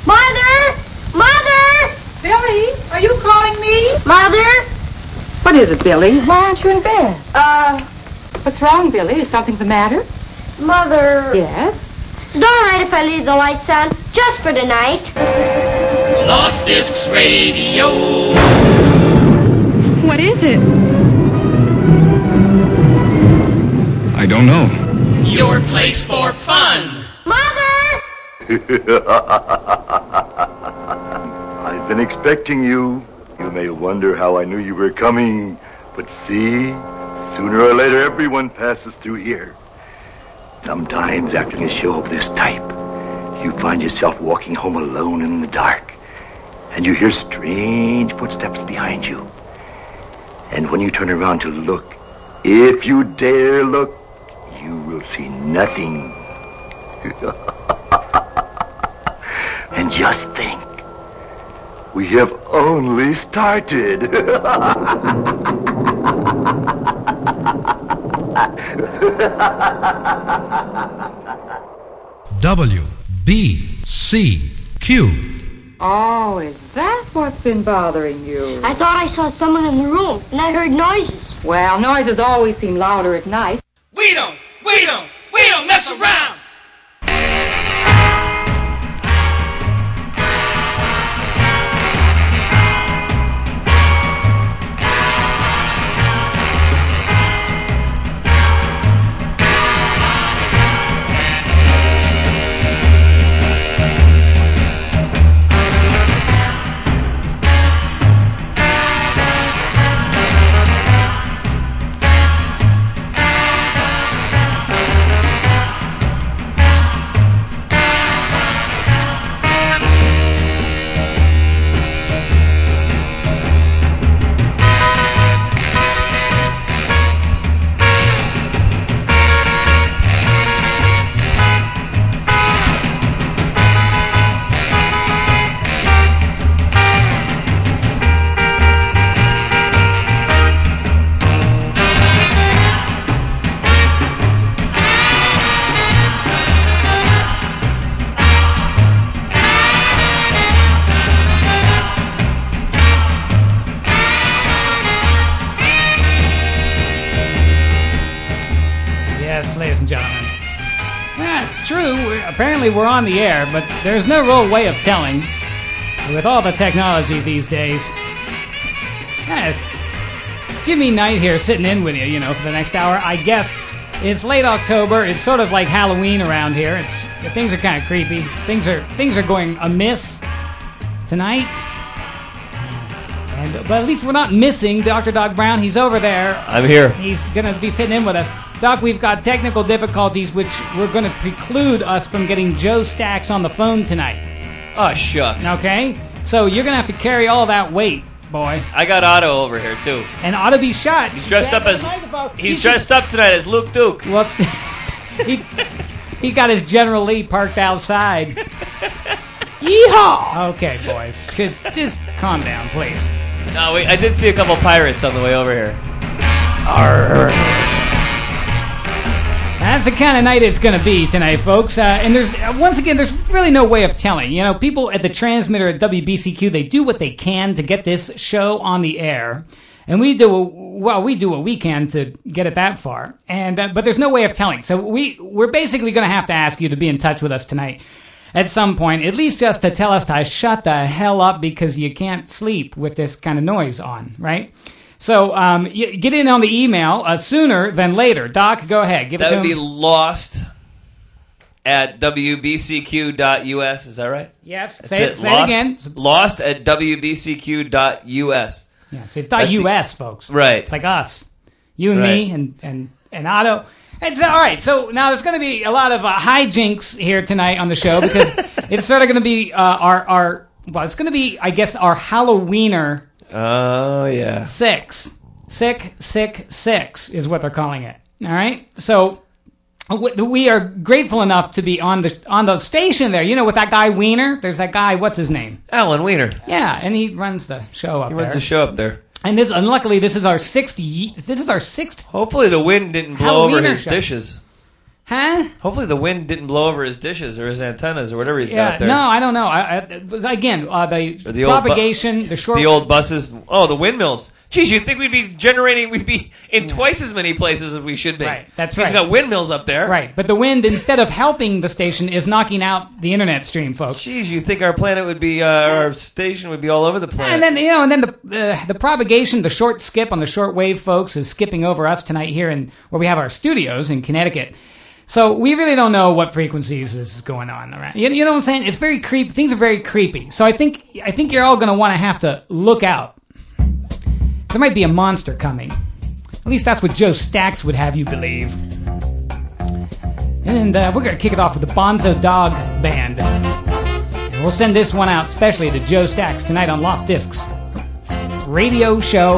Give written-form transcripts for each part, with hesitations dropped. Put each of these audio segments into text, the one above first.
Mother! Mother! Billy, are you calling me? Mother? What is it, Billy? Why aren't you in bed? What's wrong, Billy? Is something the matter? Mother. Yes? Is it all right if I leave the lights on just for tonight? Lost Discs Radio. What is it? I don't know. Your place for fun. Mother! I've been expecting you. You may wonder how I knew you were coming, but see, sooner or later everyone passes through here. Sometimes after a show of this type, you find yourself walking home alone in the dark, and you hear strange footsteps behind you. And when you turn around to look, if you dare look, you will see nothing. And just think, we have only started. WBCQ. Oh, is that what's been bothering you? I thought I saw someone in the room, and I heard noises. Well, noises always seem louder at night. We don't mess around. Apparently we're on the air, but there's no real way of telling with all the technology these days. Yes, Jimmy Knight here sitting in with you, for the next hour. I guess it's late October. It's sort of like Halloween around here. Things are kind of creepy. Things are going amiss tonight. But at least we're not missing Dr. Doc Brown. He's over there. I'm here. He's going to be sitting in with us. Doc, we've got technical difficulties, which we're going to preclude us from getting Joe Stacks on the phone tonight. Oh, shucks. Okay? So you're going to have to carry all that weight, boy. I got Otto over here, too. And Otto be shot. He's dressed up tonight as Luke Duke. Well, he got his General Lee parked outside. Yeehaw! Okay, boys. Just calm down, please. No, I did see a couple pirates on the way over here. Arr. That's the kind of night it's going to be tonight, folks. And there's really no way of telling. People at the transmitter at WBCQ, they do what they can to get this show on the air. And we do what we can to get it that far. And but there's no way of telling. So we're basically going to have to ask you to be in touch with us tonight at some point, at least just to tell us to shut the hell up because you can't sleep with this kind of noise on, right? So get in on the email sooner than later. Doc, go ahead. Give it to him. That would be lost at WBCQ.us. Is that right? Yes. Say it again. Lost at WBCQ.us. Yes, it's .us, folks. Right. It's like us. You and me and Otto. It's all right. So now there's going to be a lot of hijinks here tonight on the show because it's sort of going to be it's going to be, I guess, our Halloweener. Oh, yeah. Sick is what they're calling it. All right? So we are grateful enough to be on the station there. With that guy Wiener? There's that guy, what's his name? Alan Wiener. Yeah, and he runs the show up there. He runs the show up there. And luckily, this is our sixth. This is our sixth. Hopefully the wind didn't blow over his dishes. Huh? Hopefully the wind didn't blow over his dishes or his antennas or whatever he's got there. No, I don't know. The propagation, the short... The old buses. Oh, the windmills. Geez, you'd think we'd be in twice as many places as we should be. Right, that's right. He's got windmills up there. Right, but the wind, instead of helping the station, is knocking out the internet stream, folks. Geez, you'd think our planet would be, our station would be all over the planet. And then, the propagation, the short skip on the shortwave, folks, is skipping over us tonight here where we have our studios in Connecticut. So we really don't know what frequencies this is going on around. You know what I'm saying? It's very creepy. Things are very creepy. So I think you're all going to want to have to look out. There might be a monster coming. At least that's what Joe Stax would have you believe. And we're going to kick it off with the Bonzo Dog Band. And we'll send this one out specially to Joe Stax tonight on Lost Discs radio show.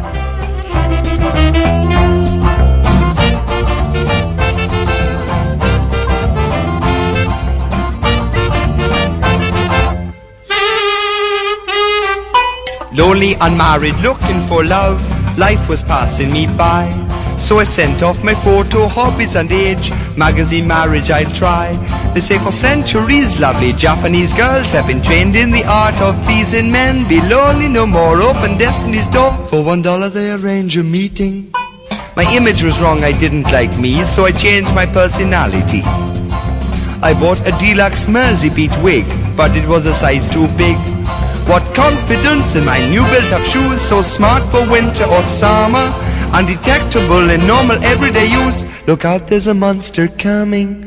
Lonely, unmarried, looking for love, life was passing me by. So I sent off my photo, hobbies and age, magazine marriage I'd try. They say for centuries lovely Japanese girls have been trained in the art of pleasing men. Be lonely no more, open destiny's door. For $1 they arrange a meeting. My image was wrong, I didn't like me, so I changed my personality. I bought a deluxe Mersey beat wig, but it was a size too big. What confidence in my new built-up shoes, so smart for winter or summer, undetectable in normal everyday use. Look out, there's a monster coming.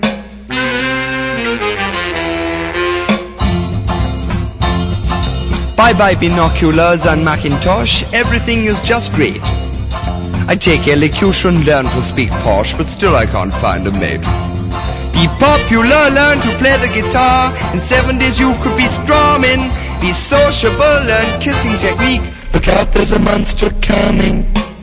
Bye-bye binoculars and Macintosh, everything is just great. I take elocution, learn to speak posh, but still I can't find a mate. Be popular, learn to play the guitar, in 7 days you could be strumming. Be sociable, learn kissing technique. Look out, there's a monster coming.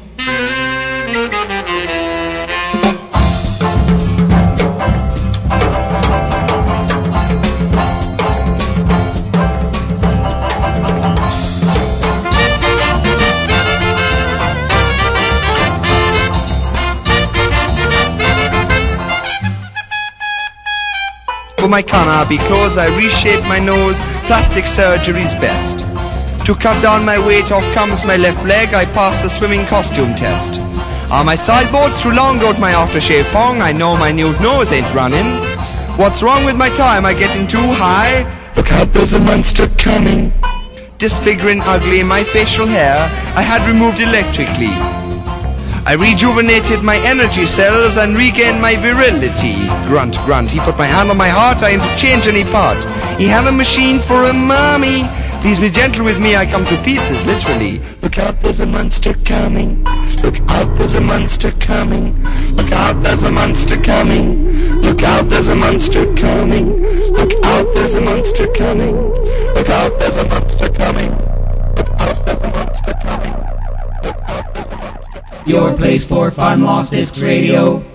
For my canopy clothes, I reshape my nose. Plastic surgery's best. To cut down my weight, off comes my left leg. I pass the swimming costume test. On my sideboard, through long road my aftershave pong. I know my nude nose ain't running. What's wrong with my tie? Am I getting too high? Look out, there's a monster coming. Disfiguring ugly my facial hair I had removed electrically. I rejuvenated my energy cells and regained my virility. Grunt, grunt, he put my hand on my heart, I interchange any part. He had a machine for a mommy. Please be gentle with me, I come to pieces, literally. Look out, there's a monster coming. Look out, there's a monster coming. Look out, there's a monster coming. Look out, there's a monster coming. Look out, there's a monster coming. Look out, there's a monster coming. Look out, there's a monster coming. Look out, there's a monster coming. Your place for fun, Lost Discs Radio.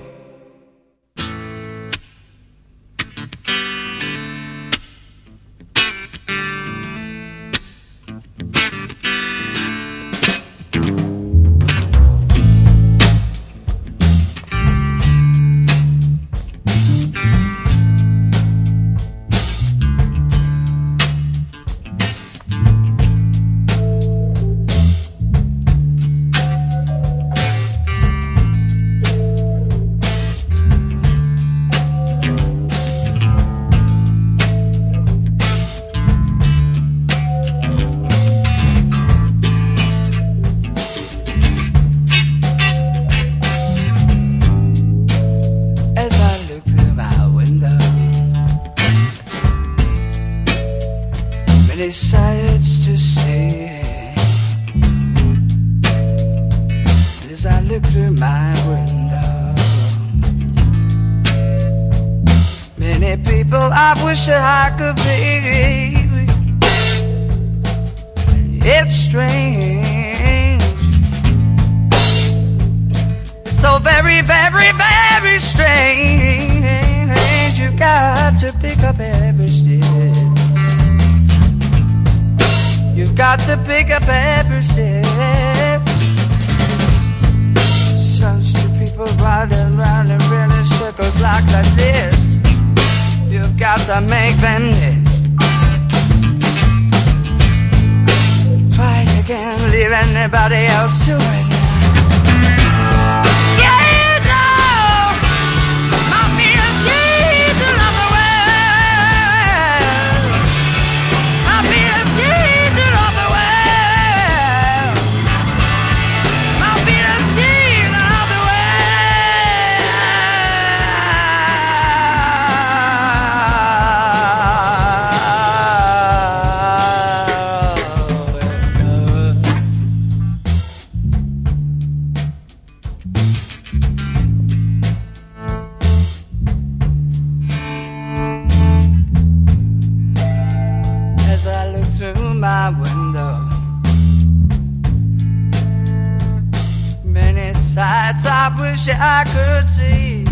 sights to see as I look through my window. Many people I wish that I could be. It's strange. It's so very, very, very strange. You've got to pick up every step. You've got to pick up every step. Such two people riding round and really so circles like this. You've got to make them knit. Try again, leave anybody else to it. I wish I could see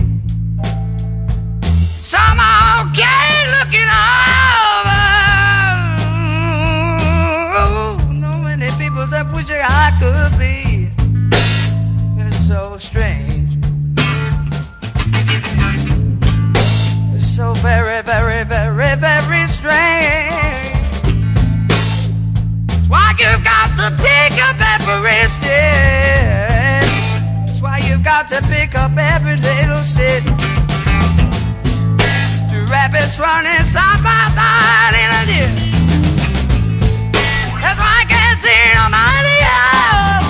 some okay looking over. No many people that wish I could be. It's so strange. It's so very, very, very, very strange. That's why you've got to pick up every step. That's why you've got to pick up every little stick. Two rabbits running side by side in a deer. That's why I can't see nobody else.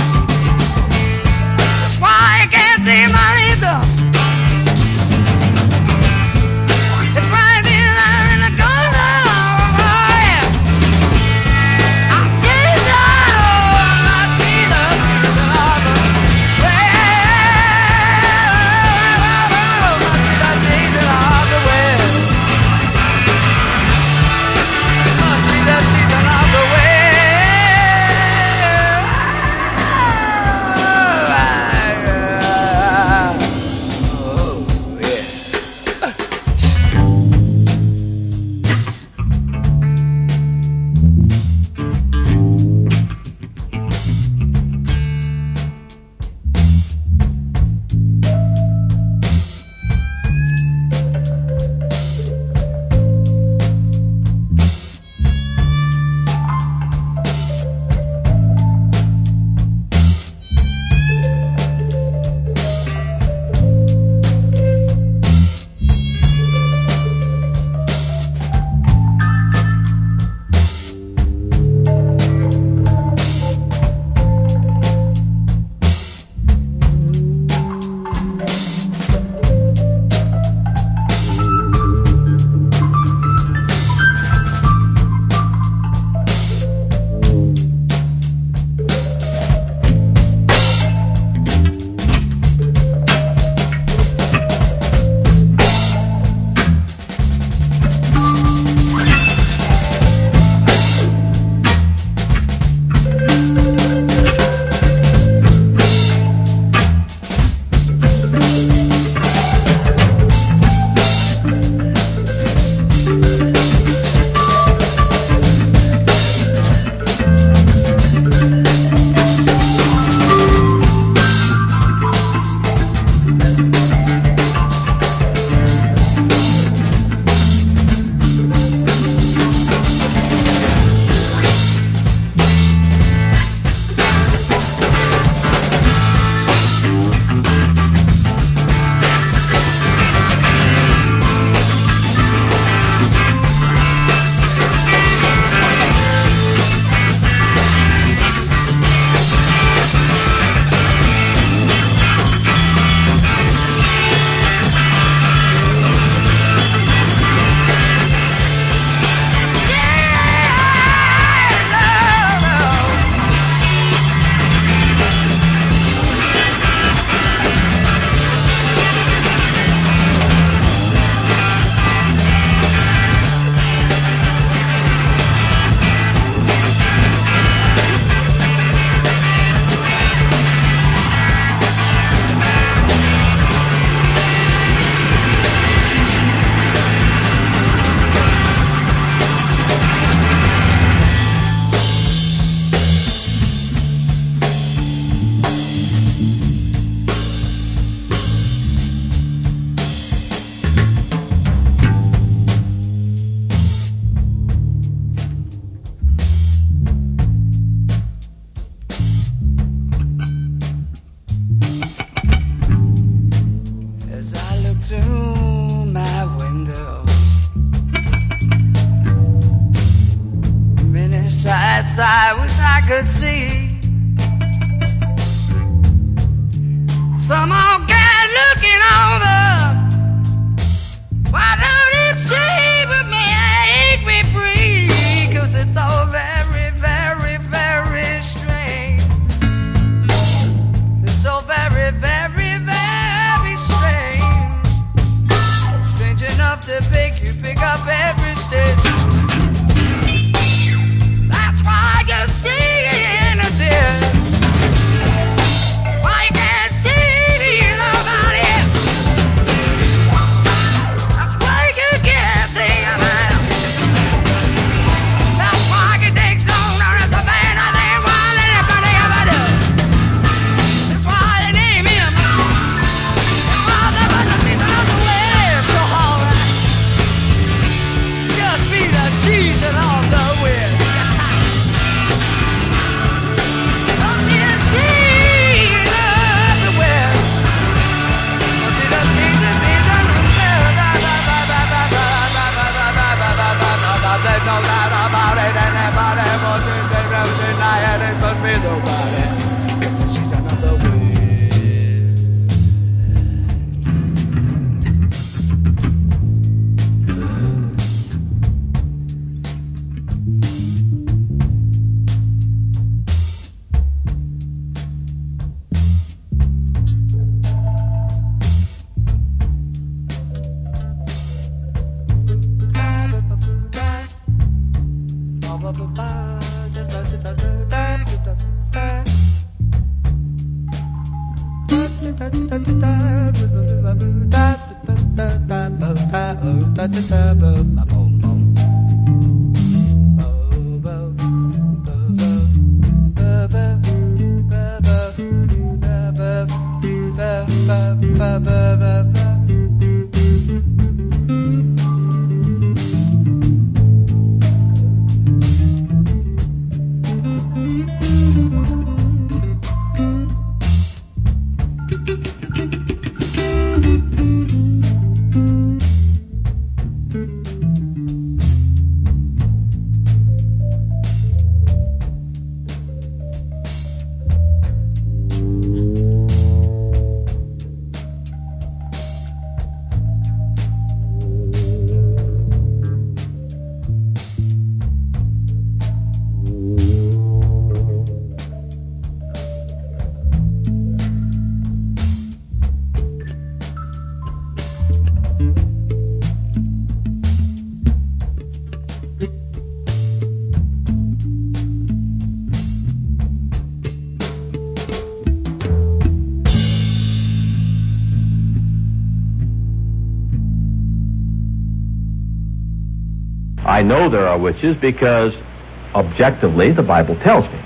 That's why I can't see money done. It's right there in the corner. I see that might be the I wish I could see. Some old guy looking over. Why don't it see but me ache me free? 'Cause it's all very, very, very strange. It's so very, very, very strange. Strange enough to make you pick up every stitch. That's why you see in a deer. Why you can't see nobody else. That's why you can't see a man. That's why it takes longer as a man I think one than anybody ever does. That's why they name him. That's why they want to see another way. So alright, just be the season of the wind. There's no doubt about it, anybody wants it, they don't deny it, it must be nobody. She's another way. I know there are witches because objectively the Bible tells me.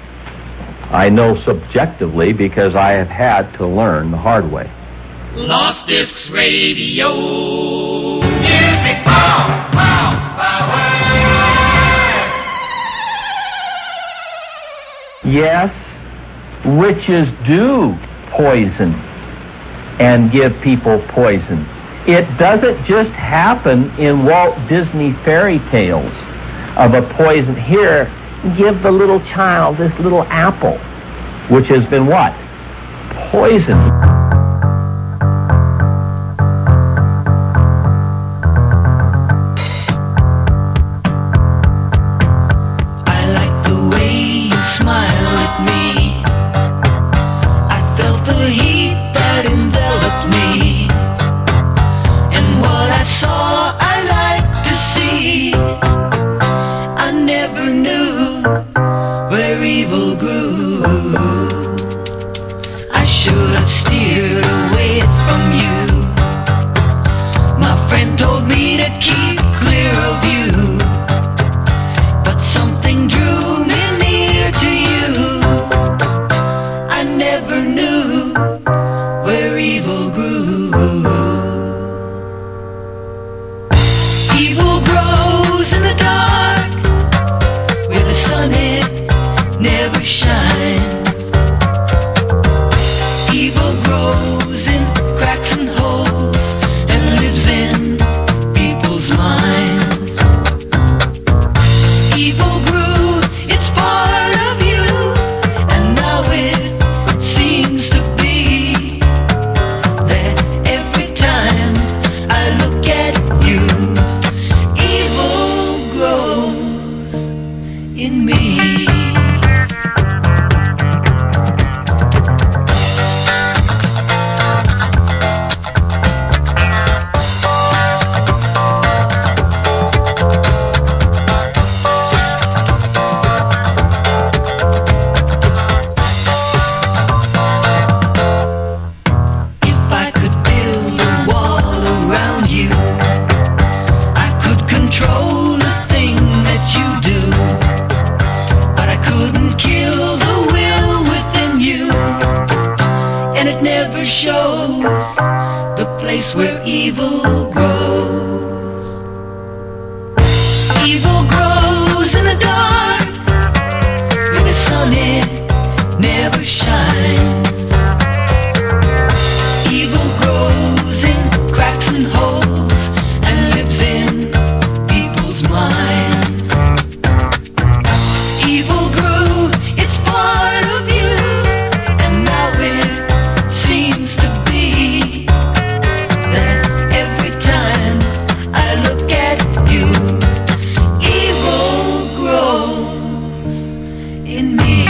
I know subjectively because I have had to learn the hard way. Lost Discs Radio. Music power, power. Yes, witches do poison and give people poison. It doesn't just happen in Walt Disney fairy tales of a poison. Here, give the little child this little apple, which has been what? Poisoned. I like the way you smile at me. I felt the heat that enveloped me. What I saw, I like to see. I never knew where evil grew. I should have steered in me. If I could build a wall around you, I could control the thing that you do, but I couldn't kill the will within you, and it never shows the place where evil grows. Evil grows in the dark, where the sun it never shines. Evil grows in cracks and holes and lives in people's minds. Evil grew, it's part of you, and now it seems to be that every time I look at you, evil grows in me.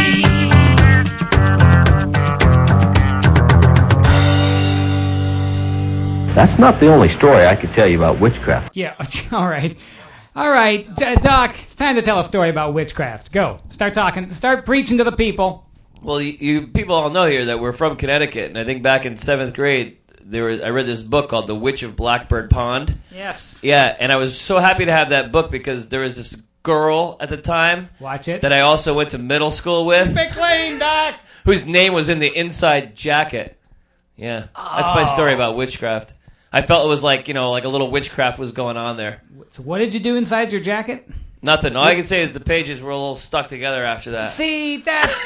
That's not the only story I could tell you about witchcraft. Yeah, all right. All right, Doc, it's time to tell a story about witchcraft. Go. Start talking. Start preaching to the people. Well, you people all know here that we're from Connecticut, and I think back in 7th grade, I read this book called The Witch of Blackbird Pond. Yes. Yeah, and I was so happy to have that book because there was this girl at the time Watch it. that I also went to middle school with, McLean, Doc. whose name was in the inside jacket. Yeah, that's my story about witchcraft. I felt it was like, like a little witchcraft was going on there. So what did you do inside your jacket? Nothing. All I can say is the pages were a little stuck together after that. See, that's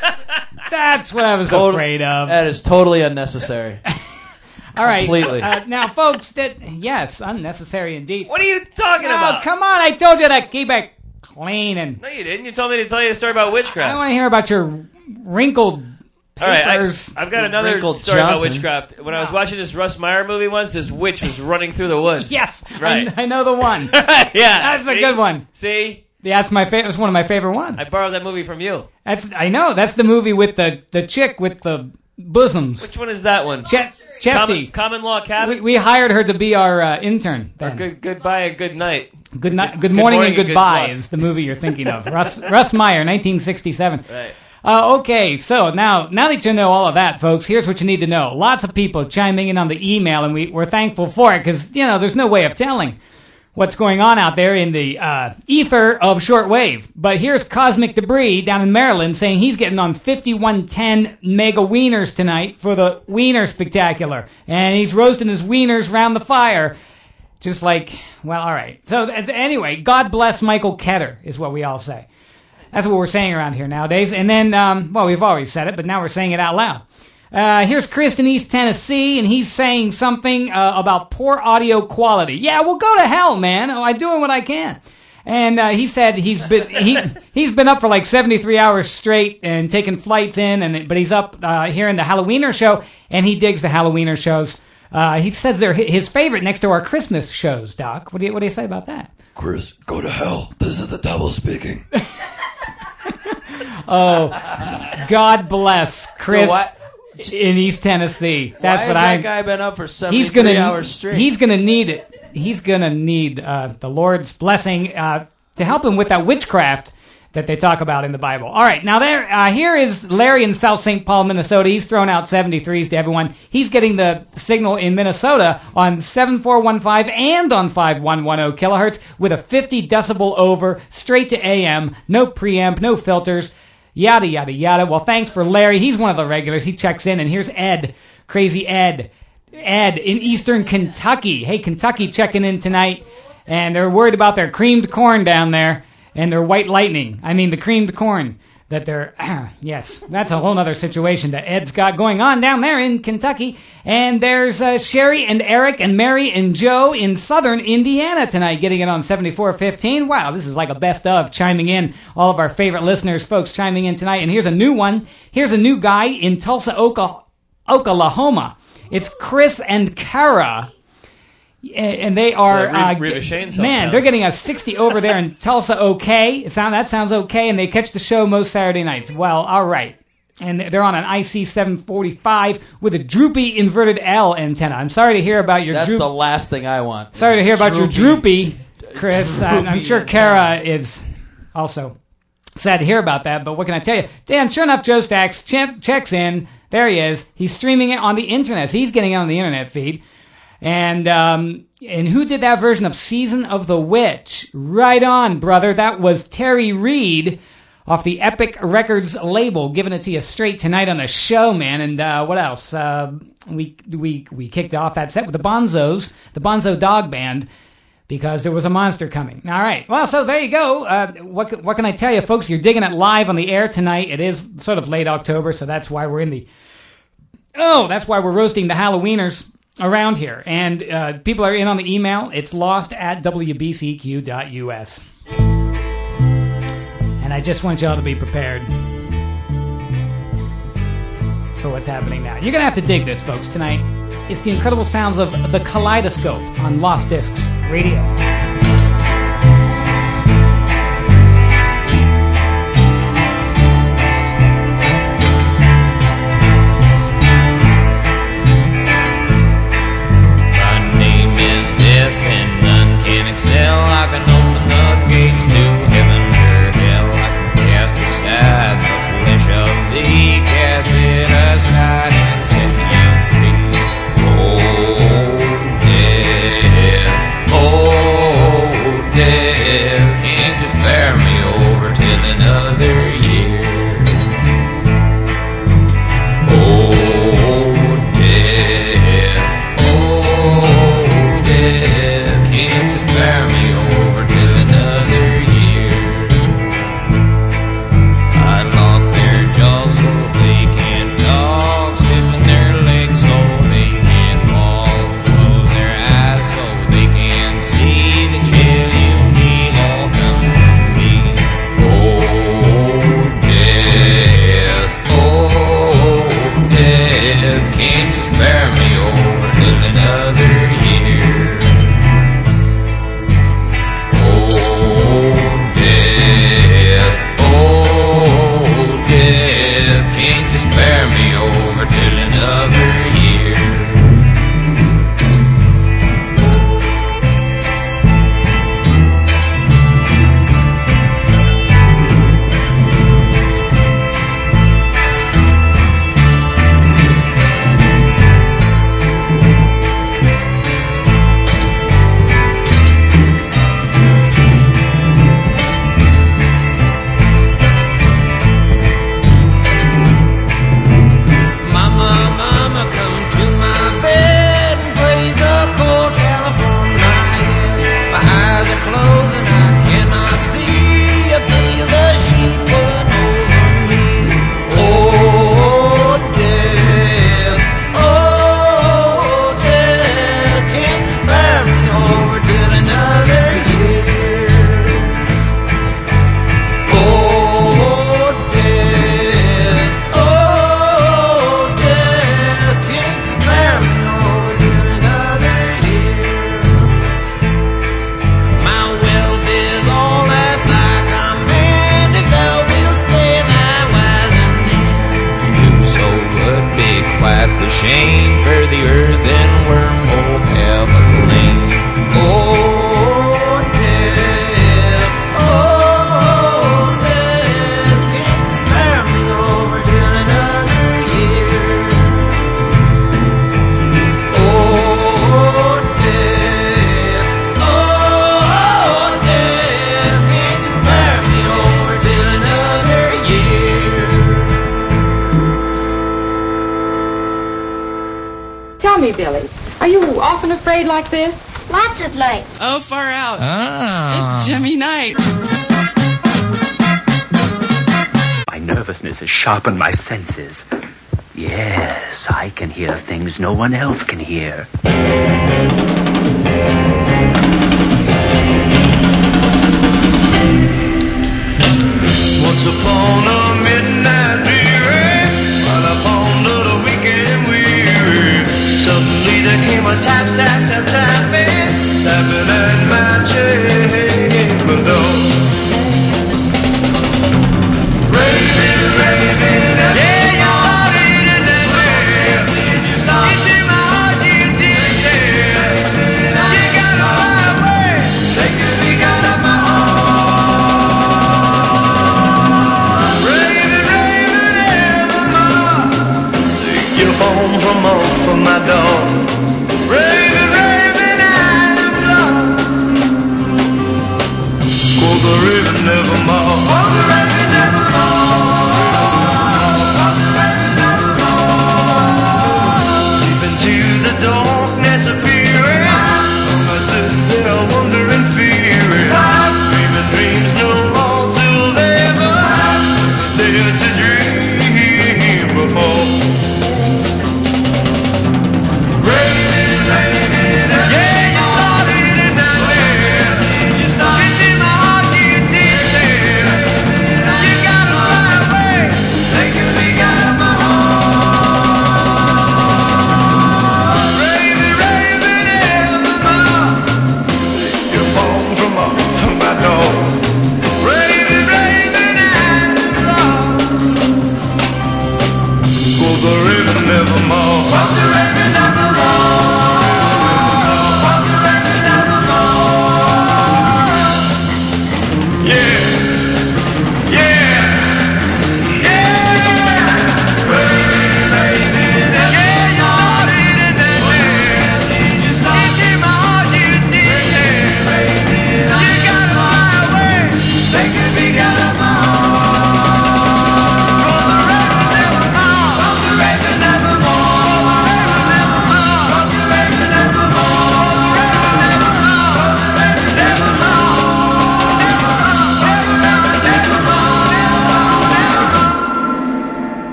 what I was afraid of. That is totally unnecessary. All right. Completely. Now, folks, yes, unnecessary indeed. What are you talking about? Oh, come on. I told you to keep it clean. And No, you didn't. You told me to tell you a story about witchcraft. I don't want to hear about your wrinkled All right, papers. I've got another Wrinkled story about Johnson. witchcraft. When I was watching this Russ Meyer movie once, this witch was running through the woods. Yes, Right. I know the one. Yeah. That's a see? good one. See? Yeah, that's my favorite. It's one of my favorite ones. I borrowed that movie from you. I know. That's the movie with the chick with the bosoms. Which one is that one? Chesty. Common Law Cabin? We hired her to be our intern. Or Goodbye and Good Night. Good morning and goodbye is the movie you're thinking of. Russ Meyer, 1967. Right. Okay, so now that you know all of that, folks, here's what you need to know. Lots of people chiming in on the email, and we're thankful for it because, there's no way of telling what's going on out there in the ether of shortwave. But here's Cosmic Debris down in Maryland saying he's getting on 5110 mega wieners tonight for the Wiener Spectacular. And he's roasting his wieners round the fire. Just like, well, all right. So anyway, God bless Michael Ketter is what we all say. That's what we're saying around here nowadays. And then, we've always said it, but now we're saying it out loud. Here's Chris in East Tennessee, and he's saying something about poor audio quality. Yeah, well, go to hell, man. I'm doing what I can. And he said he's been up for like 73 hours straight and taking flights in, but he's up here in the Halloweener show, and he digs the Halloweener shows. He says they're his favorite next to our Christmas shows, Doc. What do you say about that? Chris, go to hell. This is the devil speaking. Oh, God bless Chris in East Tennessee. That's Why what has that guy been up for 73 hours straight? He's gonna need it. He's gonna need the Lord's blessing to help him with that witchcraft that they talk about in the Bible. All right, now here is Larry in South St. Paul, Minnesota. He's throwing out 73s to everyone. He's getting the signal in Minnesota on 7415 and on 5110 kilohertz with a 50 decibel over, straight to AM, no preamp, no filters, yada, yada, yada. Well, thanks for Larry. He's one of the regulars. He checks in, and here's Ed, Crazy Ed. Ed in Eastern Kentucky. Hey, Kentucky checking in tonight, and they're worried about their creamed corn down there. And their white lightning. I mean, the creamed corn that they're... yes, that's a whole other situation that Ed's got going on down there in Kentucky. And there's Sherry and Eric and Mary and Joe in southern Indiana tonight, getting it on 7415. Wow, this is like a best of, chiming in. All of our favorite listeners, folks, chiming in tonight. And here's a new one. Here's a new guy in Tulsa, Oklahoma. It's Chris and Kara. And they are, Rita Shane's man, hometown. they're getting a 60 over there in Tulsa, okay. That sounds okay, and they catch the show most Saturday nights. Well, all right. And they're on an IC 745 with a droopy inverted L antenna. I'm sorry to hear about your That's the last thing I want. Sorry to hear about your droopy, Chris. I'm sure Kara is also sad to hear about that, but what can I tell you? Dan, sure enough, Joe Stacks checks in. There he is. He's streaming it on the internet. So he's getting it on the internet feed. And who did that version of Season of the Witch? Right on, brother. That was Terry Reid off the Epic Records label, giving it to you straight tonight on the show, man. And what else? We kicked off that set with the Bonzos, the Bonzo Dog Band, because there was a monster coming. All right. Well, so there you go. What can I tell you, folks? You're digging it live on the air tonight. It is sort of late October, so that's why we're that's why we're roasting the Halloweeners around here. And people are in on the email. It's lost@wbcq.us. And I just want y'all to be prepared for what's happening now. You're going to have to dig this, folks, tonight. It's the incredible sounds of the Kaleidoscope on Lost Discs Radio. My name is Death and none can excel. I can open up gates to heaven or hell. I can cast aside the flesh of thee, cast it aside and set you free. Death, can't just bear me over till another year. Death, can't just bear me over till another year. I lock their jaws so they can't talk, slipping their legs so they can't walk, close their eyes so they can't see the chill you feel all come from me. Death, can't just bear me over till another year. Death, can't just bear me over till another year. Mama, come to my bed and blaze a cold California night. My eyes are closed and I cannot see. I feel the sheet pulling over me. Death, can't just bear me over till another year. Death, can't just bear me over till another year. My wealth is all that thy command. If thou wilt stay thy wise and then to do so would be quite the shame, for the earth and worm both have a claim. Death, can't just bear me over till another year. Death, can't just bear me over till another year. Tell me, Billy, are you often afraid like this? Lots of nights. Oh, far out. Ah. It's Jimmy Knight. My nervousness has sharpened my senses. Yes, I can hear things no one else can hear. Once upon a midnight dreary, right upon to the weekend weary, suddenly there came a tap, tap, tap, tapping.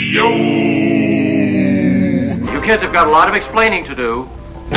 You kids have got a lot of explaining to do.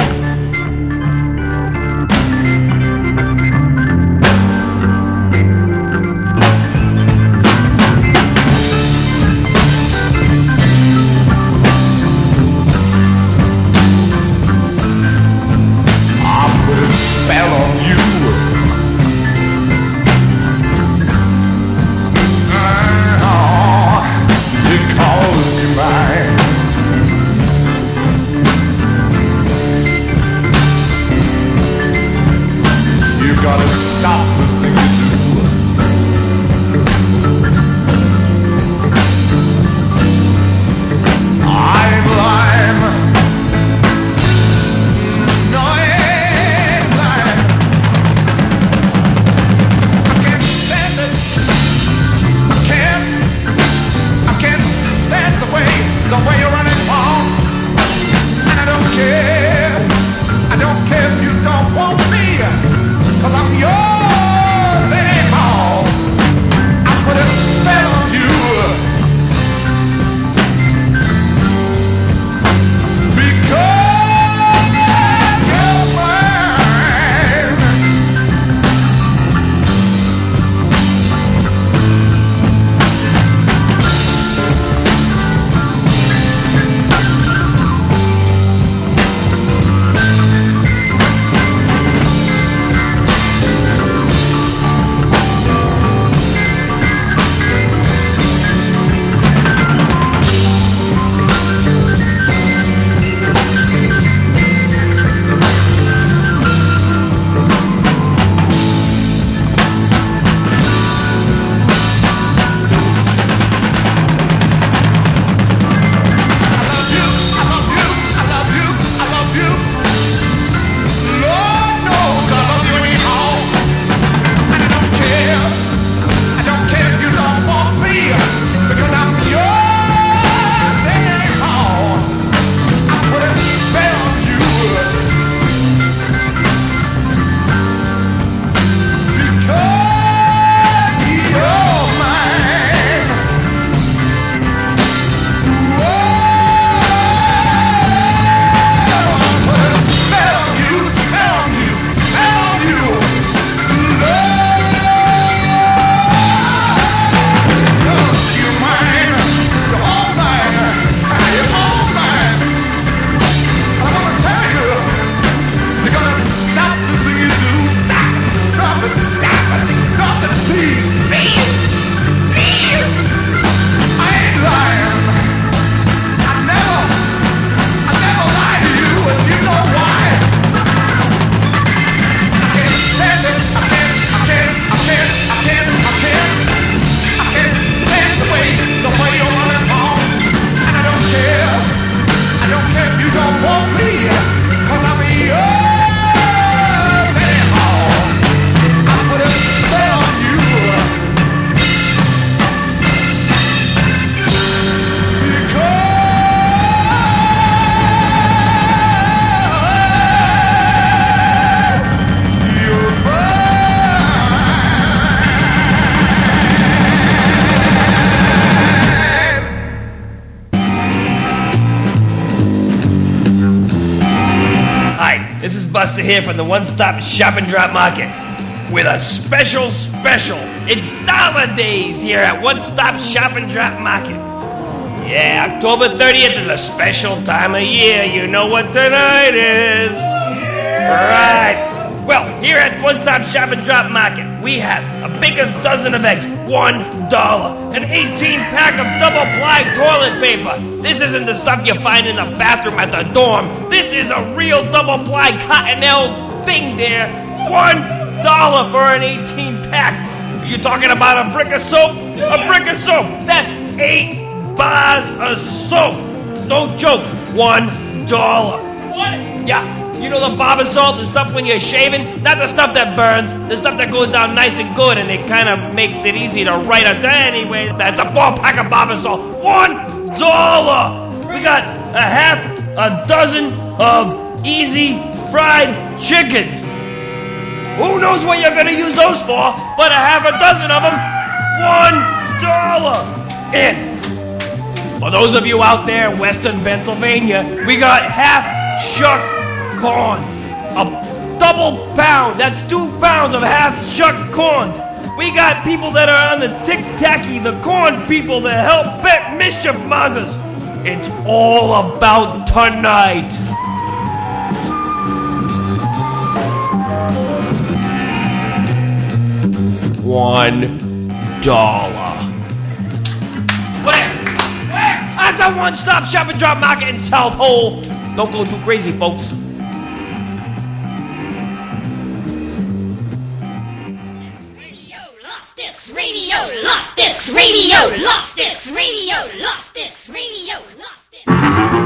Buster here from the One Stop Shop and Drop Market with a special. It's Dollar Days here at One Stop Shop and Drop Market. Yeah, October 30th is a special time of year. You know what tonight is. Right. Well, here at One Stop Shop and Drop Market, we have a Baker's dozen of eggs, $1. An 18-pack of double-ply toilet paper. This isn't the stuff you find in the bathroom at the dorm. This is a real double-ply Cottonelle thing there. $1 for an 18-pack. You talking about a brick of soap? A brick of soap. That's 8 bars of soap. No joke. $1. What? Yeah. You know the barber salt, the stuff when you're shaving? Not the stuff that burns, the stuff that goes down nice and good and it kind of makes it easy to write a day anyway. That's a 4-pack of barber salt. $1! We got a dozen of easy fried chickens. Who knows what you're going to use those for, but a half a dozen of them, $1. And For those of you out there in Western Pennsylvania, we got half-shucked corn. A double pound. That's 2 pounds of half-shucked corn. We got people that are on the tic-tacky, the corn people that help bet mischief mongers. It's all about tonight. $1. Where? At the one-stop shop and drop market in South Hole. Don't go too crazy, folks. Lost its radio, lost its radio, lost its radio, lost its radio, lost its.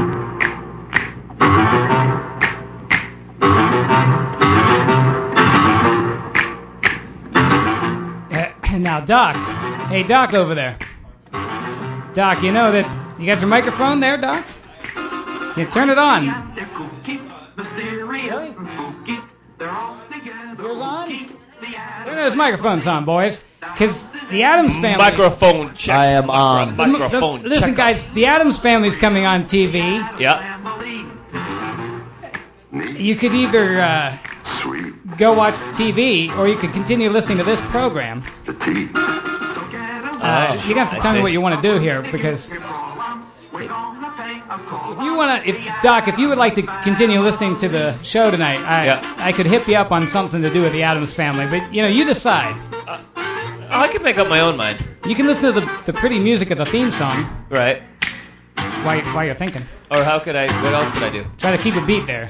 Now, Doc. Hey, Doc over there. Doc, you know that you got your microphone there, Doc? Can you turn it on? Really? Yours on? Turn those microphones on, boys. Because the Addams Family... Microphone check. I am on. Microphone check. Listen, guys, the Addams Family's coming on TV. Yeah. You could either go watch TV, or you could continue listening to this program. You're going to have to tell me what you want to do here, because... If you want to, Doc, if you would like to continue listening to the show tonight, I could hit you up on something to do with the Addams Family, but you decide. I can make up my own mind. You can listen to the pretty music of the theme song. Right. While you're thinking. Or what else could I do? Try to keep a beat there.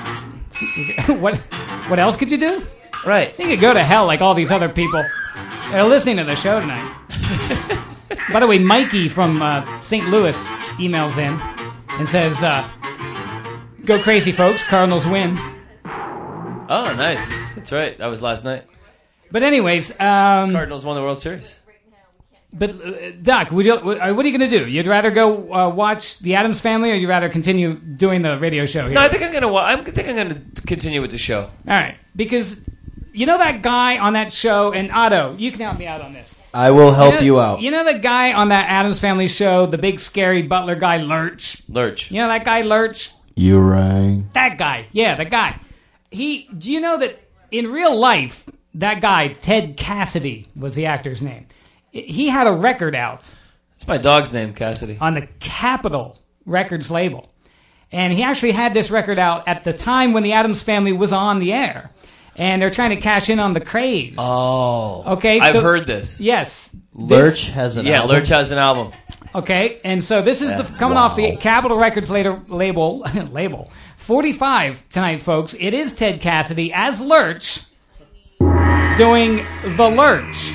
What else could you do? Right. You could go to hell like all these other people that are listening to the show tonight. By the way, Mikey from St. Louis emails in and says, go crazy, folks. Cardinals win. Oh, nice. That's right. That was last night. But anyways... Cardinals won the World Series. But, Doc, what are you going to do? You'd rather go watch the Addams Family, or you'd rather continue doing the radio show here? No, I think I'm going to continue with the show. All right. Because you know that guy on that show, and Otto, you can help me out on this. I will help you out. You know that guy on that Addams Family show, the big scary butler guy, Lurch? Lurch. You know that guy, Lurch? You right. That guy. Yeah, the guy. Do you know that in real life, that guy, Ted Cassidy, was the actor's name. He had a record out. That's my dog's name, Cassidy. On the Capitol Records label. And he actually had this record out at the time when the Addams Family was on the air. And they're trying to cash in on the craze. Oh. Okay. I've heard this. Yes. Lurch has an album? Yeah, Lurch has an album. Okay. And so this is coming off the Capitol Records label. 45 tonight, folks. It is Ted Cassidy as Lurch doing The Lurch.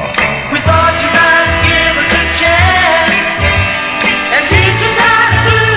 We thought you might give us a chance and teach us how to do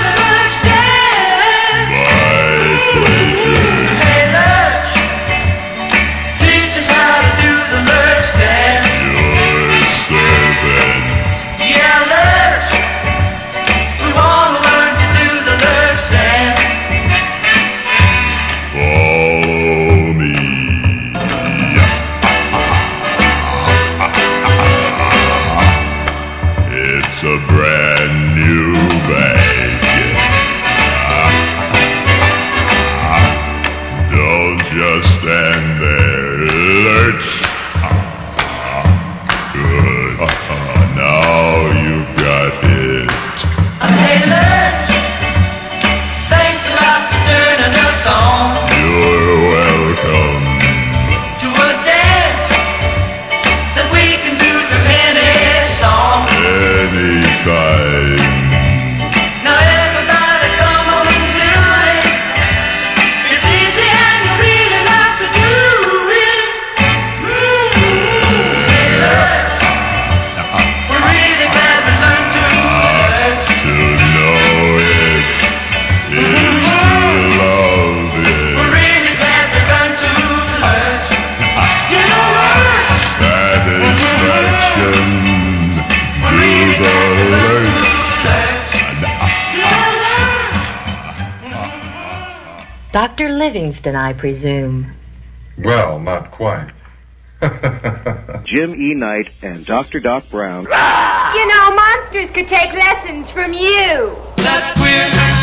Dr. Livingston, I presume. Well, not quite. Jim E. Knight and Dr. Doc Brown. You know, monsters could take lessons from you. That's queer.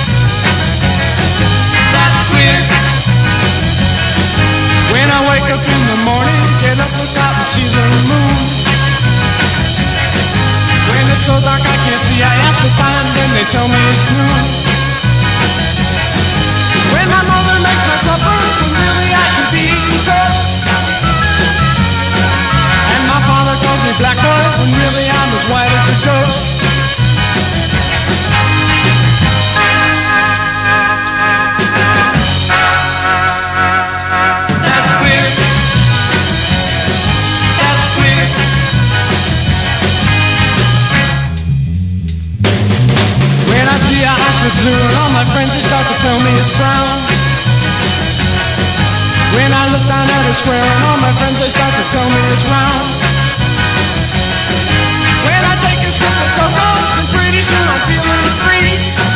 That's queer. When I wake up in the morning, get up, look out and see the moon. When it's so dark I can't see, I ask the time, then they tell me it's noon. When my mother makes my supper, when really I should be eating toast. And my father calls me black boy, when really I'm as white as a ghost. That's queer. That's queer. When I see a house with blue and all my friends just start to tell me it's brown. When I look down at a square and all my friends they start to tell me it's round. When I take a sip of cocoa and pretty soon I'm feeling free.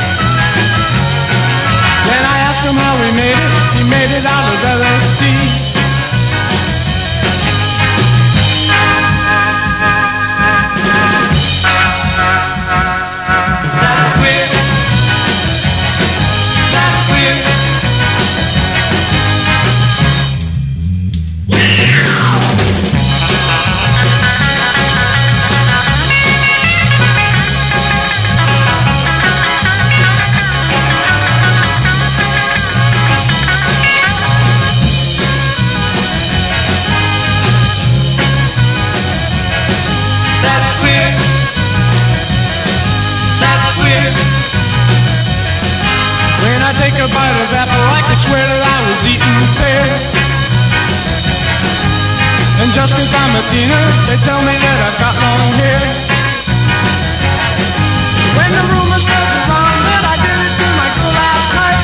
When I ask him how he made it out of LSD. That's queer. That's queer. That's queer. That's queer. When I take a bite of apple I could swear that I was eating pear. And just 'cause I'm a teener they tell me that I've got long hair. When the rumor spreads around that I did it to my girl last night,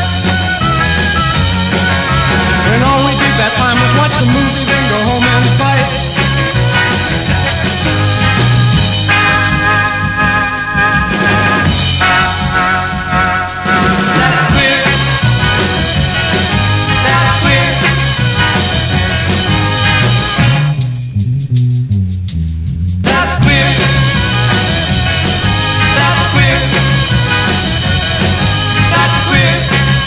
and all we did that time was watch the movie then go home and fight. That's queer. That's queer. That's queer. That's queer. That's queer.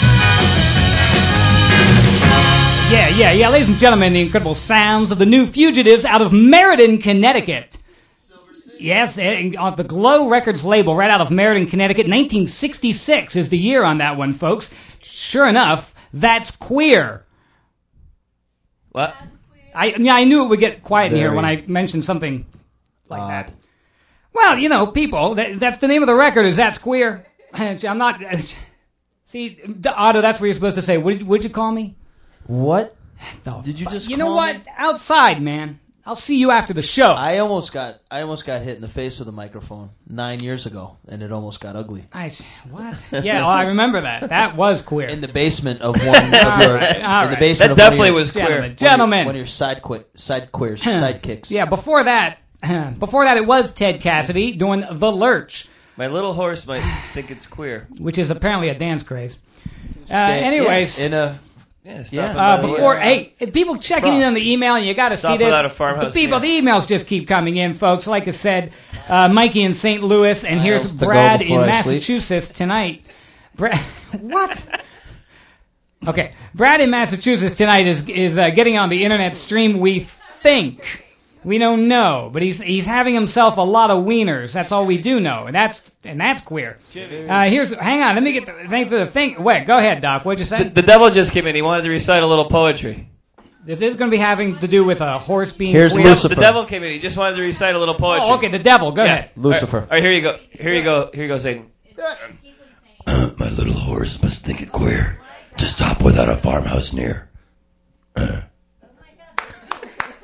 Yeah, ladies and gentlemen, the incredible sounds of the New Fugitives out of Meriden, Connecticut. Yes, on the Glow Records label, right out of Meriden, Connecticut. 1966 is the year on that one, folks. Sure enough, that's queer. What? I knew it would get quiet in here Very when I mentioned something like that. Well, you know, people, that's the name of the record, is That's Queer. I'm not... See, Otto, that's what you're supposed to say. What'd you call me? What? Did you just You know call what? me? Outside, man. I'll see you after the show. I almost got hit in the face with a microphone 9 years ago, and it almost got ugly. What? Yeah, well, I remember that. That was queer. In the basement of one of your... All in the right. basement That of definitely one of was your, queer. Gentlemen. One of your sidekicks. Yeah, before that, it was Ted Cassidy doing The Lurch, My little horse might think it's queer. which is apparently a dance craze. Anyways, Yeah, in a... Yeah, stop Yeah. it. before, hey, people checking in on the email, and you got to see Stop this. without a farmhouse, The yeah. emails just keep coming in, folks. Like I said, Mikey in St. Louis, and here's Miles to go Brad in before I sleep. Massachusetts tonight. What? Okay, Brad in Massachusetts tonight is getting on the internet stream. We think. We don't know, but he's having himself a lot of wieners. That's all we do know, and that's queer. Hang on, let me get the thing. Wait, go ahead, Doc. What'd you say? The devil just came in. He wanted to recite a little poetry. This is going to be having to do with a horse being Here's queer. Lucifer. The devil came in. He just wanted to recite a little poetry. Oh, okay, the devil. Go ahead. Lucifer. All right, here you go. Here you go, Satan. My little horse must think it queer to stop without a farmhouse near.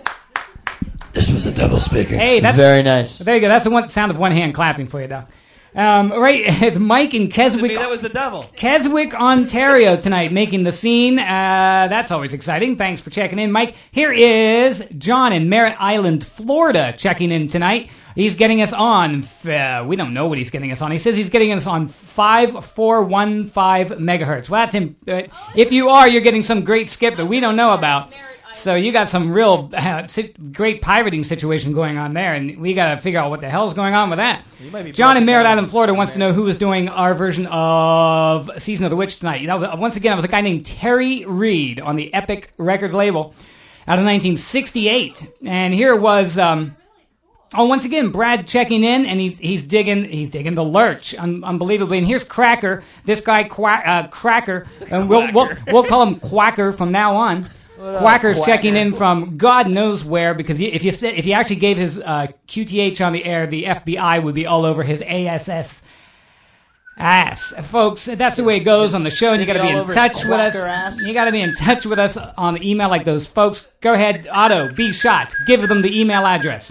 This was the devil speaking. Hey, that's Very nice. There you go. That's the sound of one hand clapping for you, Doc. Right, it's Mike in Keswick. That was the devil. Keswick, Ontario tonight, making the scene. That's always exciting. Thanks for checking in, Mike. Here is John in Merritt Island, Florida, checking in tonight. He's getting us on, we don't know what he's getting us on. He says he's getting us on 5415 megahertz. Well, that's him. If you are, you're getting some great skip that we don't know about. So you got some real great pirating situation going on there, and we got to figure out what the hell's going on with that. John in Merritt Island, Florida wants to know who was doing our version of Season of the Witch tonight. Once again, it was a guy named Terry Reid on the Epic Record label out of 1968. And here was... once again, Brad checking in, and he's digging the lurch, unbelievably. And here's Cracker, this guy Cracker, and we'll call him Quacker from now on. Quacker's checking in from God knows where, because if you actually gave his QTH on the air, the FBI would be all over his ASS ass, folks. That's the way it goes on the show, and you got to be in touch with us. You got to be in touch with us on the email like those folks. Go ahead, Otto, be shot. Give them the email address.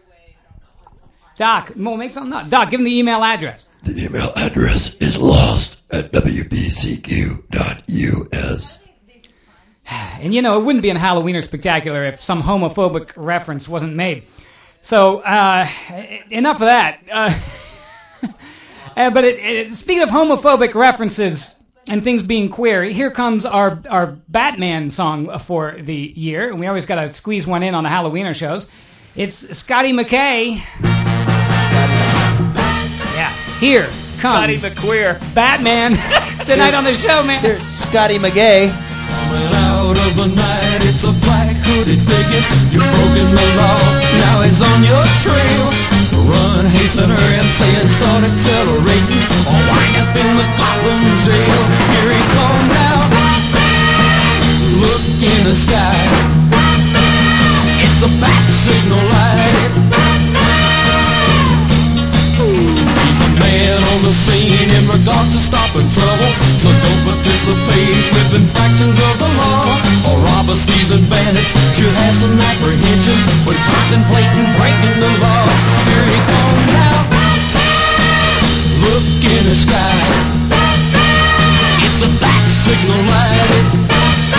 Doc, make something up. Doc, give him the email address. The email address is lost at wbcq.us. And you know, it wouldn't be a Halloweener Spectacular if some homophobic reference wasn't made. So, enough of that. But speaking of homophobic references and things being queer, here comes our Batman song for the year. And we always got to squeeze one in on the Halloweener shows. It's Scotty McKay. Yeah, here comes Scotty McQueer. Batman tonight on the show, man. Here's Scotty McGay. Coming out of the night, it's a black hooded figure. You've broken the law, now he's on your trail. Run, hasten her, and saying start accelerating, or wind up in the Gotham jail. Here he comes now. Look in the sky. It's a bat signal light. He's the man on the scene in regards to stopping trouble. So don't participate with infractions of the law. Or robbers, thieves, and bandits should have some apprehensions when contemplating breaking the law. Here he comes now. Look in the sky. It's a bat signal light.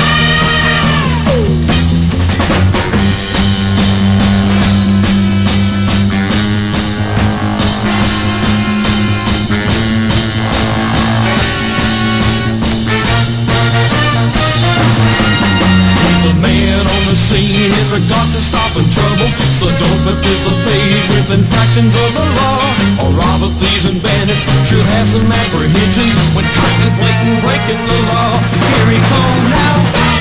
Scene in regards to stopping trouble, so don't participate with infractions of the law. Or robber, thieves, and bandits should have some apprehensions when contemplating breaking the law. Here he comes now.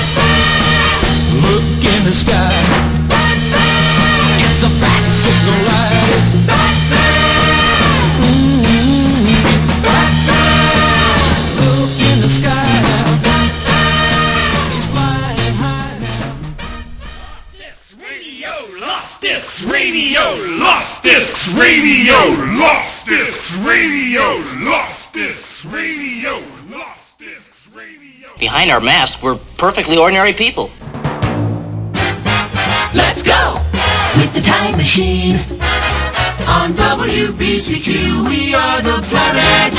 Look in the sky. It's a bat signal light. Look in the sky. Discs Radio, Lost Discs Radio, Lost Discs Radio, Lost Discs Radio, Lost Discs Radio. Behind our masks, we're perfectly ordinary people. Let's go with the time machine. On WBCQ, we are the planet.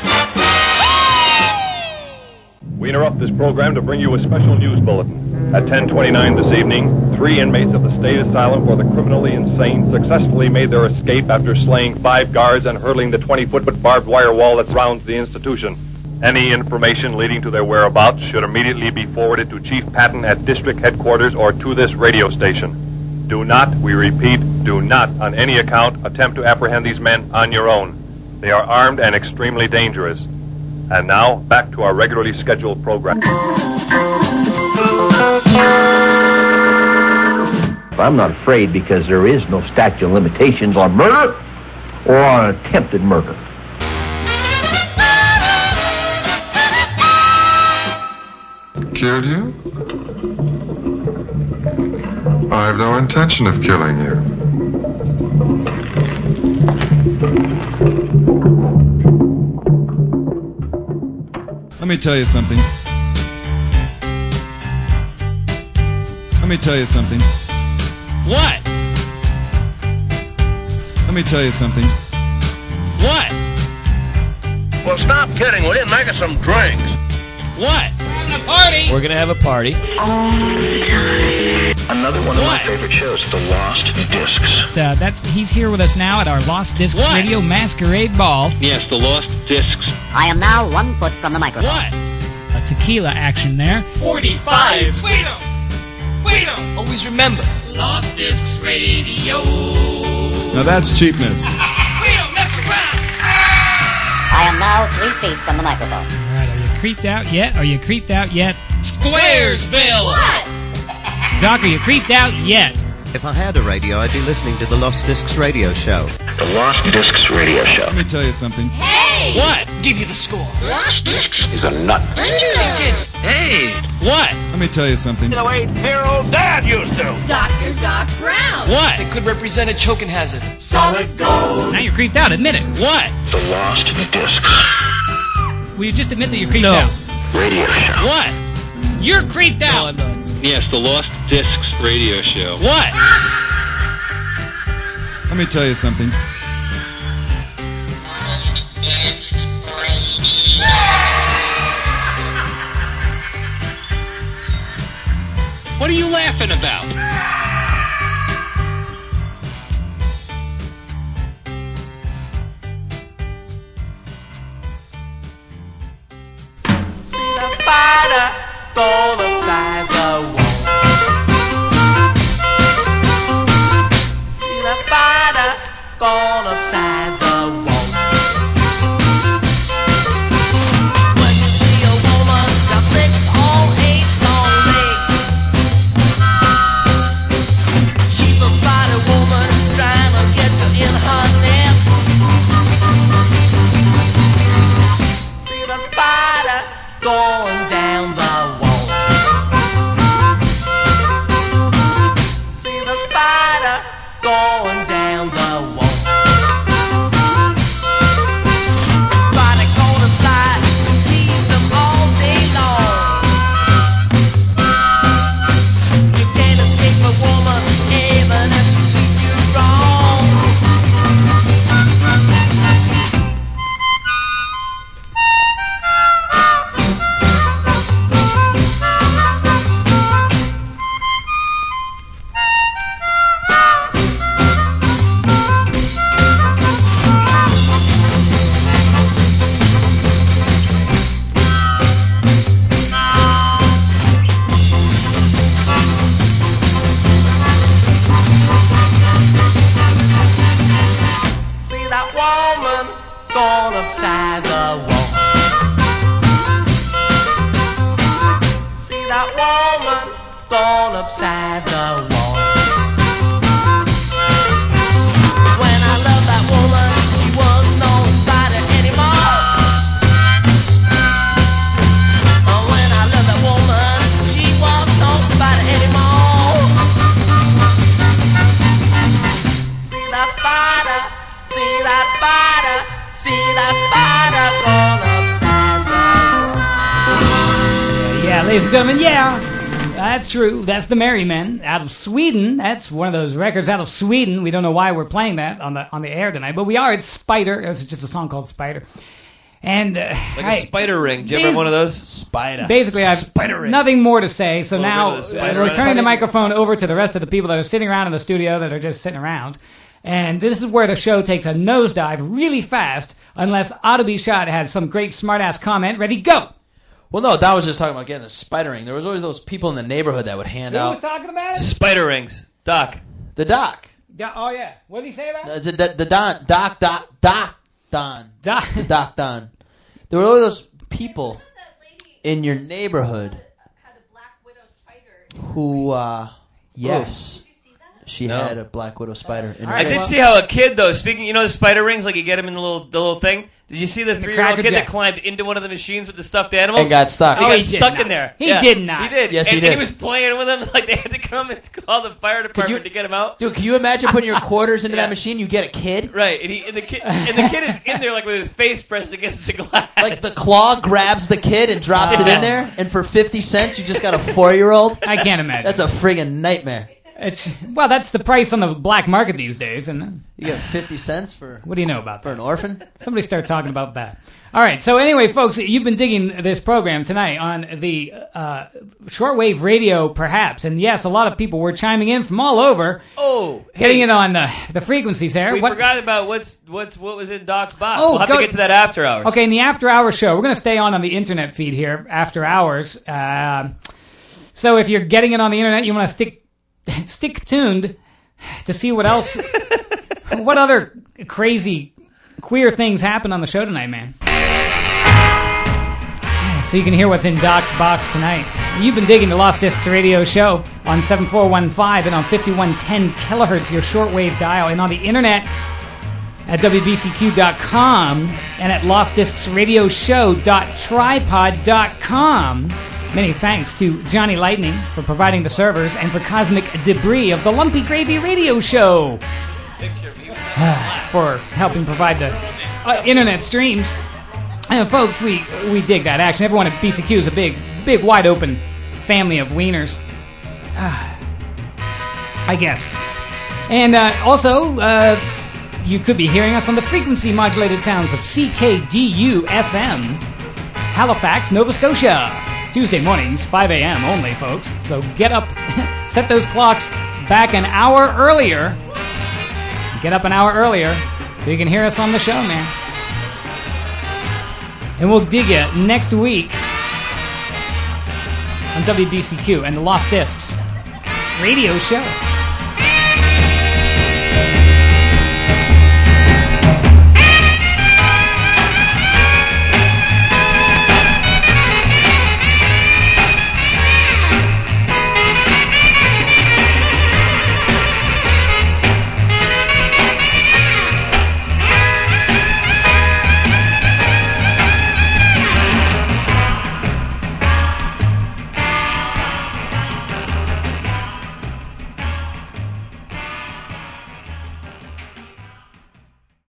We interrupt this program to bring you a special news bulletin. At 10:29 this evening, 3 inmates of the State Asylum for the Criminally Insane successfully made their escape after slaying 5 guards and hurling the 20-foot barbed wire wall that surrounds the institution. Any information leading to their whereabouts should immediately be forwarded to Chief Patton at District Headquarters or to this radio station. Do not, we repeat, do not on any account attempt to apprehend these men on your own. They are armed and extremely dangerous. And now, back to our regularly scheduled program. I'm not afraid because there is no statute of limitations on murder or on attempted murder. Killed you? I have no intention of killing you. Let me tell you something. Let me tell you something. What? Let me tell you something. What? Well, stop kidding, will you? Make us some drinks. What? Having a party. We're gonna have a party. Another one of my favorite shows, The Lost Discs. He's here with us now at our Lost Discs Radio Masquerade Ball. Yes, The Lost Discs. I am now 1 foot from the microphone. What? A tequila action there. 45. Wait up! Always remember. Lost Discs Radio. Now that's cheapness. We don't mess around. I am now 3 feet from the microphone. All right, are you creeped out yet? Are you creeped out yet? Squaresville. What? Doc, are you creeped out yet? If I had a radio, I'd be listening to the Lost Discs radio show. The Lost Discs Radio Show. Let me tell you something. Hey! What? Give you the score. Lost Discs. He's a nut. Kids. Hey! What? Let me tell you something. The way dear old Dad used to. Dr. Doc Brown. What? It could represent a choking hazard. Solid gold. Now you're creeped out. Admit it. What? The Lost Discs Will you just admit that you're creeped No. out? Radio Show. What? You're creeped No, out. I'm not. Yes, The Lost Discs Radio Show. What? Let me tell you something. What are you laughing about? See the spider gone upside the wall. See the spider gone upside the wall. When you see a woman got 6 or 8 long legs, she's a spider woman trying to get you in her nest. See the spider going down the wall. See the spider going down the wall. Spider gonna fly, tease them all day long. You can't escape a woman even if she treat you wrong. See that woman gone upside the wall. See that woman gone upside the wall. When I loved that woman, she was no spider anymore. When I loved that woman, she was no spider anymore. See that spider, see that spider, see that spider gone upside the wall. Yeah, ladies and gentlemen, yeah. That's true. That's the Merry Men out of Sweden. That's one of those records out of Sweden. We don't know why we're playing that on the air tonight, but we are. It's Spider. It's just a song called Spider. And Like a spider ring. Did you ever have one of those? Spider. basically, I have Spider ring. nothing more to say. So Little now ring with a spider we're on it. turning the microphone over to the rest of the people that are sitting around in the studio that are just sitting around. And this is where the show takes a nosedive really fast, unless Oughta Be Shot had some great smart-ass comment. Ready, go! Well, no, Don was just talking about getting the spider ring. There was always those people in the neighborhood that would hand Who out was talking about it? Spider rings. Doc. the doc. Oh, yeah. What did he say about it? The Don. Doc Don. The Doc Don. There were always those people in your neighborhood who, yes. She No. had a black widow spider in her I did face. see how a kid, though, speaking, you know the spider rings, like you get them in the little thing? Did you see the 3-year-old Cracker kid Jack. that climbed into one of the machines with the stuffed animals? And got stuck. And he Oh, got he did stuck not. in there. He did not. He did. Yes, he and did. he was playing with them, like they had to come and call the fire department to get him out. Dude, can you imagine putting your quarters into that machine? You get a kid? Right, and the kid is in there like with his face pressed against the glass. Like the claw grabs the kid and drops it in there, and for 50 cents you just got a 4-year-old? I can't imagine. That's a friggin' nightmare. That's the price on the black market these days, and You get 50 cents for... What do you know about For an orphan? Somebody start talking about that. All right, so anyway, folks, you've been digging this program tonight on the shortwave radio, perhaps. And yes, a lot of people were chiming in from all over. Oh, getting it on the frequencies there. We forgot about what was in Doc's box. Oh, we'll have to get to that after hours. Okay, in the after hours show, we're going to stay on the internet feed here after hours. So if you're getting it on the internet, you want to stick tuned to see what else, what other crazy queer things happen on the show tonight, man. So you can hear what's in Doc's box tonight. You've been digging the Lost Discs Radio Show on 7415 and on 5110 kilohertz, your shortwave dial, and on the internet at WBCQ.com and at lostdiscsradioshow.tripod.com. Many thanks to Johnny Lightning for providing the servers and for Cosmic Debris of the Lumpy Gravy Radio Show for helping provide the internet streams. And folks, we dig that action. Everyone at BCQ is a big, wide open family of wieners. I guess. And also, you could be hearing us on the frequency modulated sounds of CKDU-FM, Halifax, Nova Scotia. Tuesday mornings, 5 a.m. only, folks. So get up, set those clocks back an hour earlier. Get up an hour earlier so you can hear us on the show, man. And we'll dig you next week on WBCQ and the Lost Discs Radio Show.